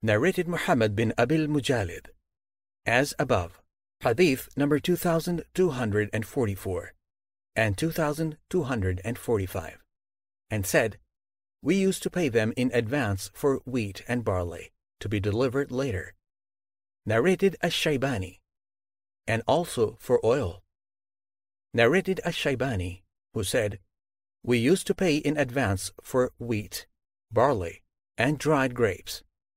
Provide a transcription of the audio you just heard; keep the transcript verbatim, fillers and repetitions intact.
Narrated Muhammad bin Abil Mujalid, as above, Hadith number two thousand two hundred forty-four and two thousand two hundred forty-five, and said, "We used to pay them in advance for wheat and barley, to be delivered later." Narrated Ash-Shaybani, and also for oil. Narrated Ash-Shaybani, who said, "We used to pay in advance for wheat, barley, and dried grapes,